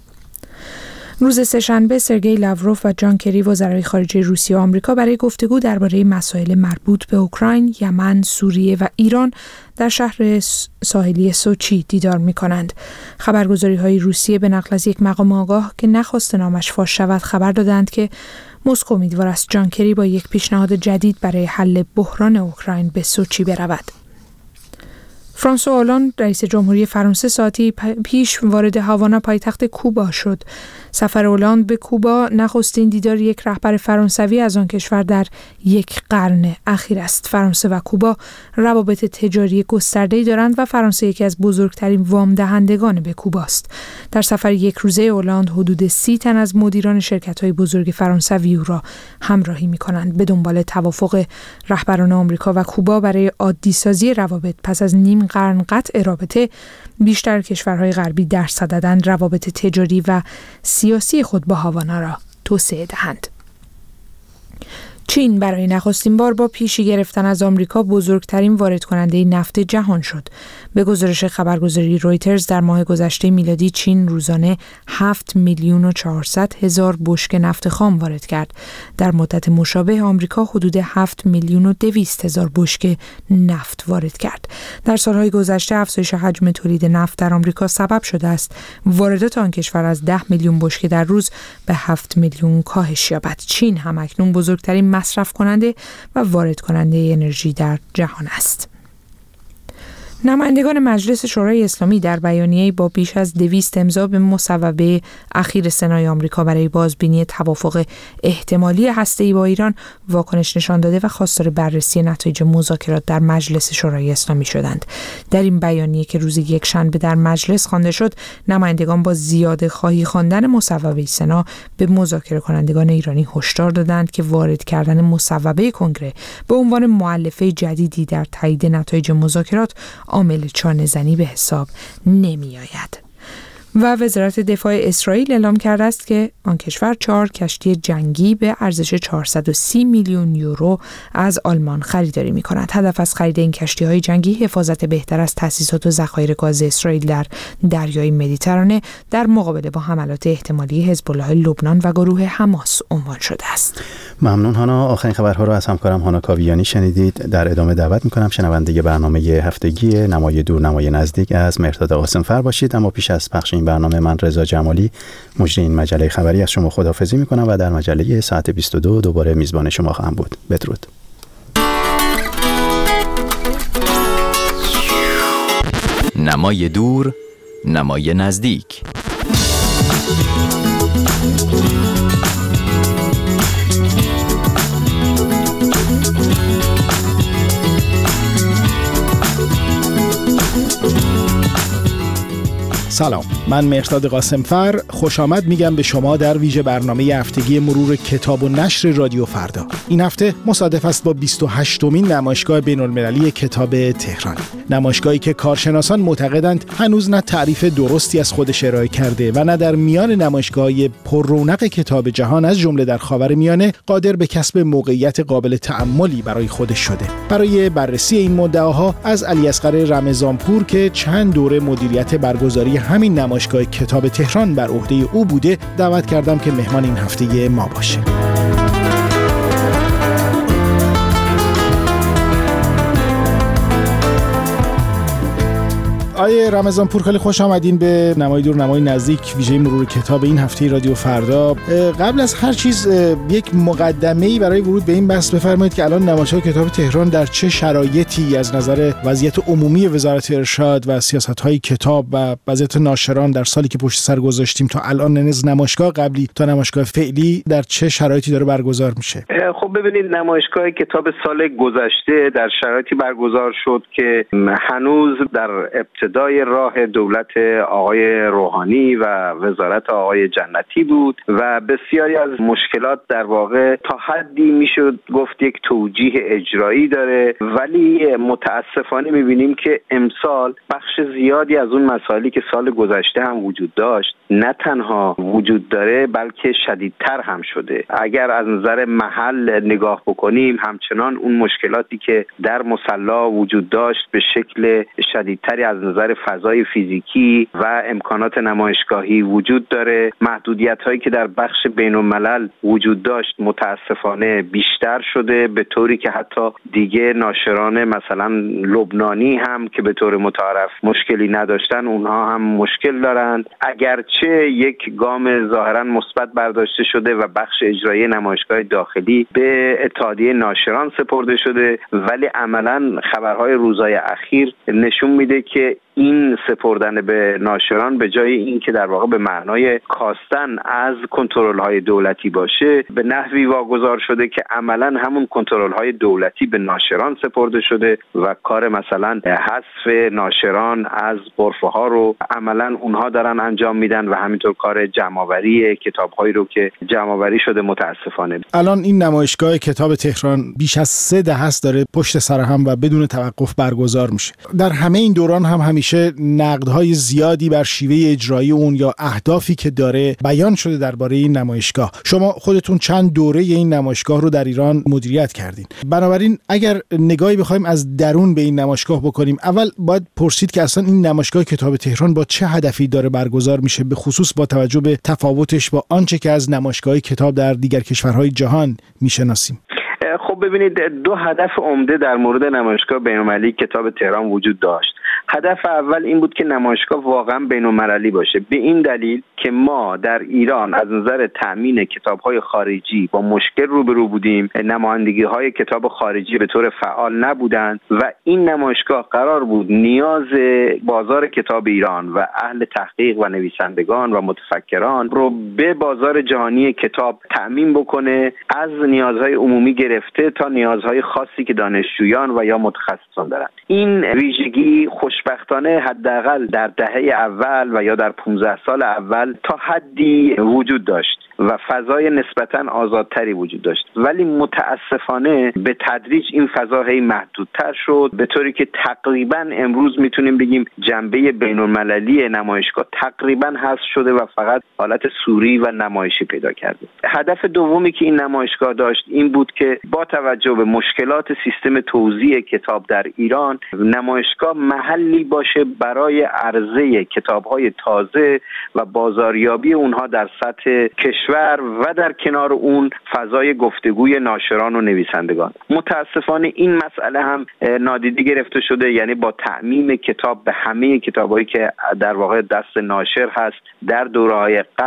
روز سه‌شنبه سرگئی لاوروف و جان کری وزرای خارجه روسیه و آمریکا برای گفتگو درباره مسائل مربوط به اوکراین، یمن، سوریه و ایران در شهر ساحلی سوچی دیدار می‌کنند. خبرگزاری‌های روسیه به نقل از یک مقام آگاه که نخواست نامش فاش شود خبر دادند که مسکو امیدوار است جان کری با یک پیشنهاد جدید برای حل بحران اوکراین به سوچی برود. فرانسوا اولاند رئیس جمهوری فرانسه ساعتی پیش وارد هاوانا پایتخت کوبا شد. سفر اولاند به کوبا نخستین دیدار یک رهبر فرانسوی از آن کشور در یک قرن اخیر است. فرانسه و کوبا روابط تجاری گسترده‌ای دارند و فرانسه یکی از بزرگترین وام دهندگان به کوبا است. در سفر یک روزه اولاند حدود سی تن از مدیران شرکت‌های بزرگ فرانسوی او را همراهی می‌کنند. به دنبال توافق رهبران آمریکا و کوبا برای عادی‌سازی روابط پس از نیم قرن قطع رابطه، بیشتر کشورهای غربی در صددند روابط تجاری و سیاسی خود با هاوانا را توسعه دهند. چین برای نخستین بار با پیشی گرفتن از آمریکا بزرگترین وارد کننده نفت جهان شد. به گزارش خبرگزاری رویترز در ماه گذشته میلادی چین روزانه هفت میلیون و چهارصد هزار بشکه نفت خام وارد کرد. در مدت مشابه آمریکا حدود هفت میلیون و دویست هزار بشکه نفت وارد کرد. در سالهای گذشته افزایش حجم تولید نفت در آمریکا سبب شده است واردات آن کشور از ده میلیون بشکه در روز به هفت میلیون کاهش یابد. چین هم اکنون بزرگترین مصرف کننده و وارد کننده انرژی در جهان است. نمایندگان مجلس شورای اسلامی در بیانیه‌ای با بیش از دویست امضا به مصوبه اخیر سنای آمریکا برای بازبینی توافق احتمالی هسته‌ای با ایران واکنش نشان داده و خواستار بررسی نتایج مذاکرات در مجلس شورای اسلامی شدند. در این بیانیه که روز یکشنبه در مجلس خوانده شد، نمایندگان با زیاده خواهی خواندن مصوبه سنا به مذاکره کنندگان ایرانی هشدار دادند که وارد کردن مصوبه کنگره به عنوان مؤلفه جدیدی در تایید نتایج مذاکرات عامل چانه‌زنی به حساب نمی آید. و وزارت دفاع اسرائیل اعلام کرده است که آن کشور چهار کشتی جنگی به ارزش چهارصد و سی میلیون یورو از آلمان خریداری می کند. هدف از خرید این کشتی‌های جنگی حفاظت بهتر از تأسیسات و ذخایر گاز اسرائیل در دریای مدیترانه در مقابله با حملات احتمالی حزب الله لبنان و گروه حماس عنوان شده است. ممنون هانا. آخرین خبرها رو از همکارم هانا کاویانی شنیدید. در ادامه دعوت می‌کنم شنونده برنامه هفتگی نمای دور نمای نزدیک از مهرداد قاسم‌فر باشید. اما پیش از پخش این برنامه من رضا جمالی مجری این مجله خبری از شما خداحافظی می‌کنم و در مجله ساعت بیست و دو دوباره میزبان شما خواهم بود. بدرود. نمای دور نمای نزدیک. سلام، من مهرداد قاسمفر خوش آمد میگم به شما در ویژه برنامه هفتگی مرور کتاب و نشر رادیو فردا. این هفته مصادف است با بیست و هشتمین نمایشگاه بین‌المللی کتاب تهران، نمایشگاهی که کارشناسان معتقدند هنوز نه تعریف درستی از خودش ارائه کرده و نه در میان نمایشگاه‌های پر رونق کتاب جهان از جمله در خاورمیانه قادر به کسب موقعیت قابل تأملی برای خودش شده. برای بررسی این مدعاها از علیاصغر رمضانپور که چند دوره مدیریت برگزاری همین نمایشگاه کتاب تهران بر عهده او بوده دعوت کردم که مهمان این هفته ما باشه. آیه رمضانپور، خیلی خوش آمدین به نمای دور نمای نزدیک ویژه مرور کتاب این هفته رادیو فردا. قبل از هر چیز یک مقدمه‌ای برای ورود به این بحث بفرمایید که الان نمایشگاه کتاب تهران در چه شرایطی از نظر وضعیت عمومی وزارت ارشاد و سیاست‌های کتاب و وضعیت ناشران در سالی که پشت سر گذاشتیم تا الان، از نمایشگاه قبلی تا نمایشگاه فعلی، در چه شرایطی داره برگزار میشه؟ خب ببینید، نمایشگاه کتاب سال گذشته در شرایطی برگزار شد که هنوز در ابتدای راه دولت آقای روحانی و وزارت آقای جنتی بود و بسیاری از مشکلات در واقع تا حدی میشد گفت یک توجیه اجرایی داره، ولی متاسفانه میبینیم که امسال بخش زیادی از اون مسائلی که سال گذشته هم وجود داشت نه تنها وجود داره بلکه شدیدتر هم شده. اگر از نظر محل نگاه بکنیم، همچنان اون مشکلاتی که در مصلا وجود داشت به شکل شدیدتری از نظر فضای فیزیکی و امکانات نمایشگاهی وجود داره. محدودیت هایی که در بخش بین الملل وجود داشت متاسفانه بیشتر شده، به طوری که حتی دیگه ناشران مثلا لبنانی هم که به طور متعارف مشکلی نداشتن، اونها هم مشکل دارند. اگرچه یک گام ظاهرا مثبت برداشته شده و بخش اجرایی نمایشگاه داخلی به اتحادیه ناشران سپرده شده، ولی عملا خبرهای روزهای اخیر نشون میده که این سپردن به ناشران به جای این که در واقع به معنای کاستن از کنترل‌های دولتی باشه، به نحوی واگذار شده که عملاً همون کنترل‌های دولتی به ناشران سپرده شده و کار مثلا حذف ناشران از غرفه‌ها رو عملاً اونها دارن انجام میدن و همینطور کار جمع‌آوری کتاب‌هایی رو که جمع‌آوری شده متاسفانه. الان این نمایشگاه کتاب تهران بیش از سه دهه است داره پشت سر هم و بدون توقف برگزار میشه. در همه این دوران هم همیشه نقدهای زیادی بر شیوه اجرایی اون یا اهدافی که داره بیان شده درباره این نمایشگاه. شما خودتون چند دوره این نمایشگاه رو در ایران مدیریت کردین، بنابراین اگر نگاهی بخوایم از درون به این نمایشگاه بکنیم، اول باید پرسید که اصلا این نمایشگاه کتاب تهران با چه هدفی داره برگزار میشه، به خصوص با توجه به تفاوتش با آنچه که از نمایشگاه کتاب در دیگر کشورهای جهان میشناسیم. خب ببینید، دو هدف عمده در مورد نمایشگاه بین‌المللی کتاب تهران وجود داشت. هدف اول این بود که نمایشگاه واقعا بین‌المللی باشه، به این دلیل که ما در ایران از نظر تأمین کتاب‌های خارجی با مشکل روبرو بودیم. نمایندگی‌های کتاب خارجی به طور فعال نبودند و این نمایشگاه قرار بود نیاز بازار کتاب ایران و اهل تحقیق و نویسندگان و متفکران رو به بازار جهانی کتاب تأمین بکنه، از نیازهای عمومی گرفته تا نیازهای خاصی که دانشجویان و یا متخصصان دارند. این ویژگی خوشبختانه حداقل در دهه اول و یا در پانزده سال اول تا حدی وجود داشت و فضای نسبتاً آزادتری وجود داشت، ولی متاسفانه به تدریج این فضا هی محدودتر شد، به طوری که تقریباً امروز میتونیم بگیم جنبه بین‌المللی نمایشگاه تقریباً حذف شده و فقط حالت صوری و نمایشی پیدا کرده. هدف دومی که این نمایشگاه داشت این بود که با توجه به مشکلات سیستم توزیع کتاب در ایران، نمایشگاه محلی باشه برای عرضه کتاب‌های تازه و بازاریابی اونها در سطح کشور و در کنار اون فضای گفتگوی ناشران و نویسندگان. متاسفانه این مسئله هم نادیده گرفته شده، یعنی با تعمیم کتاب به همه کتابایی که در واقع دست ناشر هست در دوره‌های قبل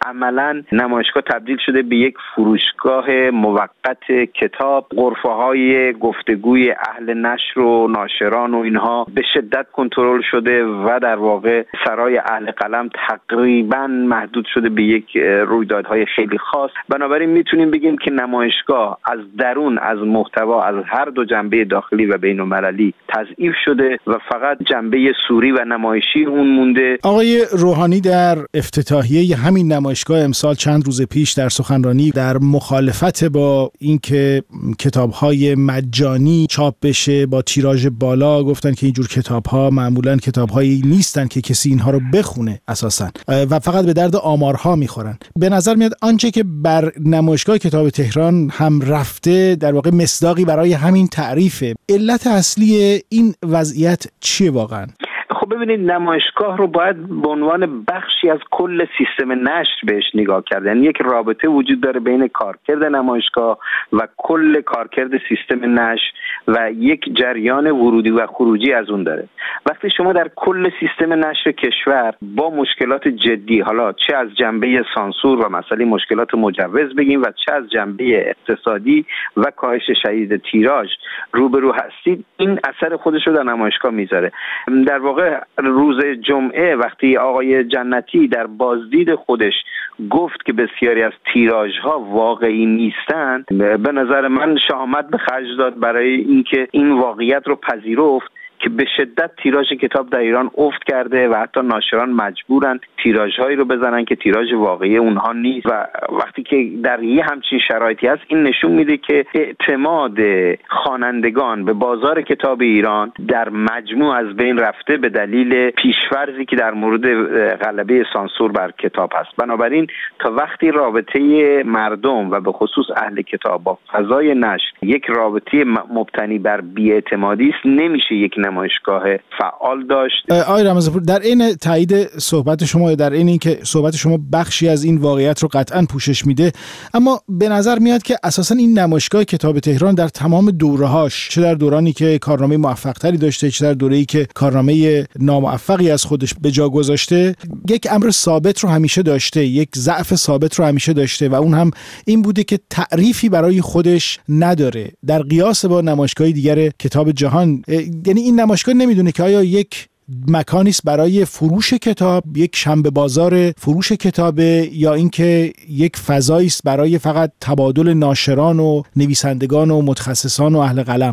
عملاً نمایشگاه تبدیل شده به یک فروشگاه موقت کتاب. غرفه‌های گفتگوی اهل نشر و ناشران و اینها به شدت کنترل شده و در واقع سرای اهل قلم تقریباً محدود شده به یک رویدادهای خیلی خاص. بنابراین میتونیم بگیم که نمایشگاه از درون، از محتوا، از هر دو جنبه داخلی و بین‌المللی تضعیف شده و فقط جنبه سوری و نمایشی اون مونده. آقای روحانی در افتتاحیه همین نمایشگاه امسال چند روز پیش در سخنرانی در مخالفت با اینکه کتاب‌های مجانی چاپ بشه با تیراژ بالا گفتن که اینجور کتاب‌ها معمولاً کتاب‌هایی نیستن که کسی اینها رو بخونه اساساً و فقط به درد آمارها میخورن. به نظر میاد آنچه که بر نمایشگاه کتاب تهران هم رفته در واقع مصداقی برای همین تعریفه. علت اصلی این وضعیت چیه واقعاً؟ خب ببینید، نمایشگاه رو باید به عنوان بخشی از کل سیستم نشر بهش نگاه کرد. یعنی یک رابطه وجود داره بین کارکرد نمایشگاه و کل کارکرد سیستم نشر و یک جریان ورودی و خروجی از اون داره. وقتی شما در کل سیستم نشر کشور با مشکلات جدی، حالا چه از جنبه سانسور و مسئله مشکلات مجوز بگیم و چه از جنبه اقتصادی و کاهش شدید تیراژ روبرو هستید، این اثر خودش رو در نمایشگاه میذاره. در واقع روز جمعه وقتی آقای جنتی در بازدید خودش گفت که بسیاری از تیراژها واقعی نیستند، به نظر من شهامت به خرج داد برای اینکه این واقعیت رو پذیرفت که به شدت تیراژ کتاب در ایران افت کرده و حتی ناشران مجبورن تیراژهایی رو بزنن که تیراژ واقعی اونها نیست. و وقتی که در یه همچین شرایطی هست، این نشون میده که اعتماد خوانندگان به بازار کتاب ایران در مجموع از بین رفته به دلیل پیش‌فرضی که در مورد غلبه سانسور بر کتاب هست. بنابراین تا وقتی رابطه مردم و به خصوص اهل کتاب با فضای نشر یک رابطه مبتنی بر بی‌اعتمادی است، نمیشه یک نمایشگاه فعال داشت. آقای رمضانپور، در این تایید صحبت شما، در این اینکه صحبت شما بخشی از این واقعیت رو قطعاً پوشش میده، اما به نظر میاد که اساساً این نمایشگاه کتاب تهران در تمام دوره‌هاش، چه در دورانی که کارنامه موفق‌تری داشته، چه در دوره‌ای که کارنامه ناموفقی از خودش به جا گذاشته، یک امر ثابت رو همیشه داشته، یک ضعف ثابت رو همیشه داشته و اون هم این بوده که تعریفی برای خودش نداره در قیاس با نمایشگاه دیگر کتاب جهان. یعنی این نمایشگاه نمیدونه که آیا یک مکانی است برای فروش کتاب، یک شنبه بازار فروش کتابه، یا اینکه یک فضایی است برای فقط تبادل ناشران و نویسندگان و متخصصان و اهل قلم.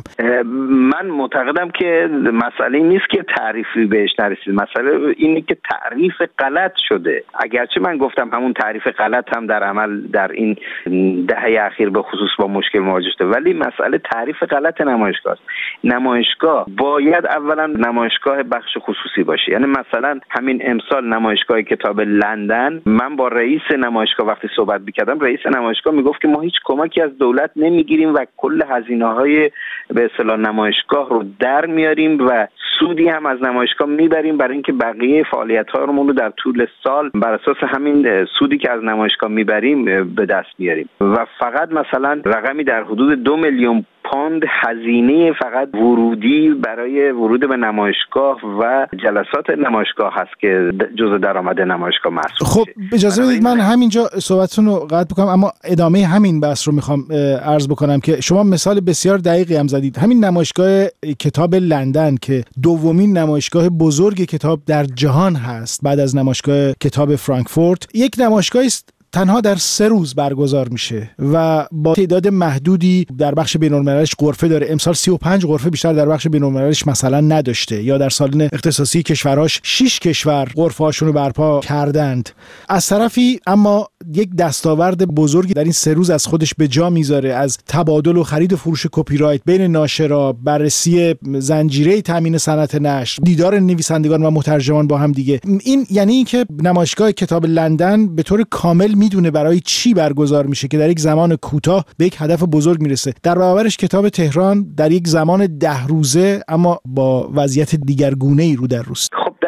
من معتقدم که مسئله نیست که تعریفی بهش نرسید، مسئله اینه که تعریف غلط شده. اگرچه من گفتم همون تعریف غلط هم در عمل در این دهه اخیر به خصوص با مشکل مواجه شده، ولی مسئله تعریف غلط نمایشگاه است. نمایشگاه باید اولا نمایشگاه بخش خصوصی باشه. یعنی مثلا همین امسال نمایشگاه کتاب لندن، من با رئیس نمایشگاه وقتی صحبت می‌کردم، رئیس نمایشگاه میگفت که ما هیچ کمکی از دولت نمیگیریم و کل هزینه‌های به اصطلاح نمایشگاه رو در میاریم و سودی هم از نمایشگاه میبریم برای اینکه بقیه فعالیت‌ها رو در طول سال بر اساس همین سودی که از نمایشگاه میبریم به دست بیاریم. و فقط مثلا رقمی در حدود دو میلیون پوند هزینه فقط ورودی برای ورود به نمایشگاه و جلسات نمایشگاه هست که جزء درآمد نمایشگاه محسوب خب اجازه بدید من همینجا صحبتتون رو قطع بکنم، اما ادامه همین بحث رو میخوام عرض بکنم که شما مثال بسیار دقیقی هم زدید. همین نمایشگاه کتاب لندن که دومین نمایشگاه بزرگ کتاب در جهان هست بعد از نمایشگاه کتاب فرانکفورت، یک نمایشگاهی است تنها در سه روز برگزار میشه و با تعداد محدودی در بخش بین‌المللیش غرفه داره. امسال سی و پنج غرفه بیشتر در بخش بین‌المللیش مثلا نداشته، یا در سالن اختصاصی کشورهاش شش کشور غرفه‌هاشون رو برپا کردند. از طرفی اما یک دستاورد بزرگی در این سه روز از خودش به جا میذاره، از تبادل و خرید و فروش کپی رایت بین ناشرا، بررسی زنجیره تامین صنعت نشر، دیدار نویسندگان و مترجمان با هم دیگه. این یعنی اینکه نمایشگاه کتاب لندن به طور کامل میدونه برای چی برگزار میشه که در یک زمان کوتاه به یک هدف بزرگ میرسه. در برابرش کتاب تهران در یک زمان ده روزه اما با وضعیت دیگرگونه‌ای رو در روست. خب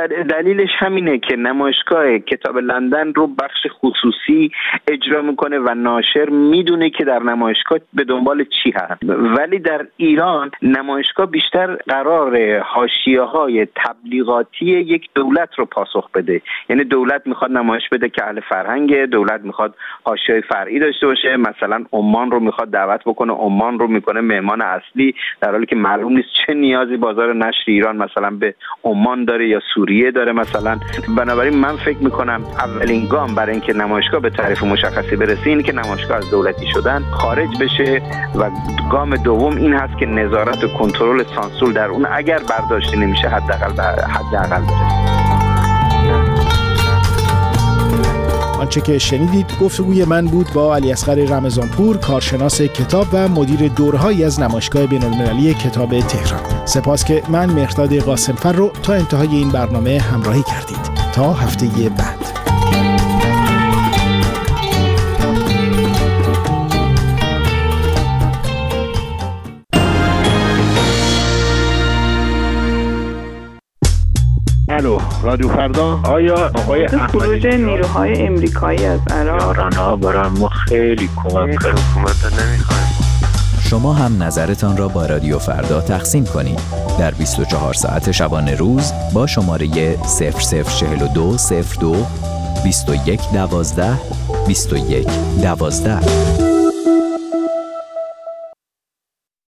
دلیلش همینه که نمایشگاه کتاب لندن رو بخش خصوصی اجرا میکنه و ناشر میدونه که در نمایشگاه به دنبال چی هست. ولی در ایران نمایشگاه بیشتر قرار حاشیه‌های تبلیغاتی یک دولت رو پاسخ بده. یعنی دولت میخواد نمایش بده که اهل فرهنگ، دولت میخواد حاشیه فرعی داشته باشه، مثلا عمان رو میخواد دعوت بکنه، عمان رو میکنه مهمان اصلی، در حالی که معلوم نیست چه نیازی بازار نشر ایران مثلا به عمان داره یا سوریه داره مثلا. بنابراین من فکر میکنم اولین گام برای اینکه نمایشگاه به تعریف مشخصی برسه اینه که نمایشگاه از دولتی شدن خارج بشه و گام دوم این هست که نظارت و کنترل سانسور در اون اگر برداشته نمیشه حداقل حداقل برسه. آنچه که شنیدید گفتگوی من بود با علیاصغر رمضانپور، کارشناس کتاب و مدیر دورهایی از نمایشگاه بین‌المللی کتاب تهران. سپاس که من مهرداد قاسمفر رو تا انتهای این برنامه همراهی کردید. تا هفته بعد. الو رادیو فردا. آیا آقای خروج نیروهای امریکایی از عراق ایران‌ها برای ما خیلی کمک کرد. حکومت نمیخوایم. شما هم نظرتان را با رادیو فردا تقسیم کنید در بیست و چهار ساعت شبانه روز با شماره صفر صفر چهل و دو صفر دو بیست و یک دوازده بیست و یک دوازده.